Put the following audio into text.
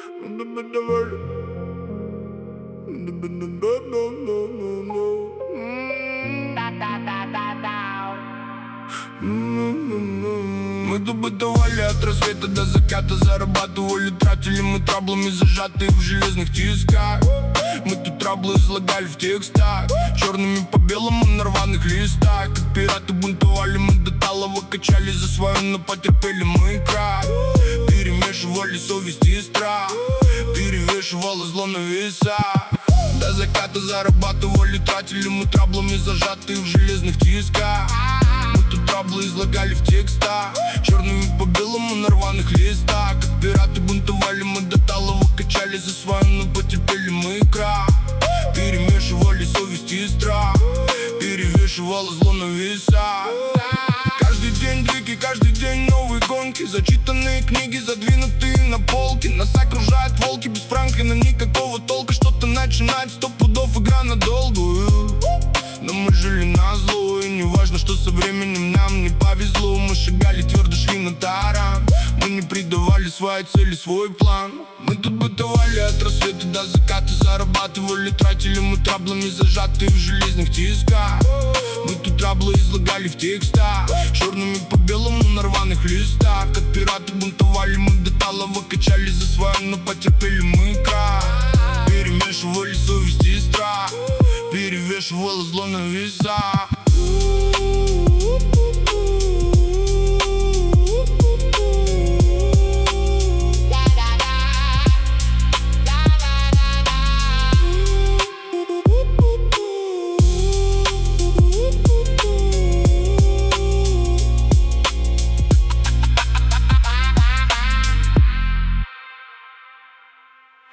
Мы тут бытовали от рассвета до заката, зарабатывали, тратили мы траблами, зажатые в железных тисках. Мы тут траблы излагали в текстах, черными по белому на рваных листах. Как пираты бунтовали, мы до талого качали за свое, но потерпели мы крах. Перемешивали совесть и страх, перевешивало зло на весах. До заката зарабатывали, тратили мы траблами, зажатые в железных тисках. Мы тут траблы излагали в текстах, черными по белому на рваных листах. Как пираты бунтовали, мы до талого качали за свое, но потерпели мы крах. Перемешивали совесть и страх, перевешивало зло на весах. Каждый день двиги, каждый день новые гонки, зачитанные книги, задвинутые на полки. Нас окружают волки без Франклина, никакого толка что-то начинать, 100 пудов игра на долгую. Но мы жили назло, и не важно, что со временем нам не повезло. Мы шагали твердо, шли на таран, мы не предавали своей цели, свой план. Мы тут бытовали от рассвета до заката, зарабатывали, тратили мы траблами, зажатые в железных тисках. Мы тут траблы излагали в текстах, черными по белому на рваных листах. Как пираты бунтовали, мы до талого качали за свое, но потерпели мы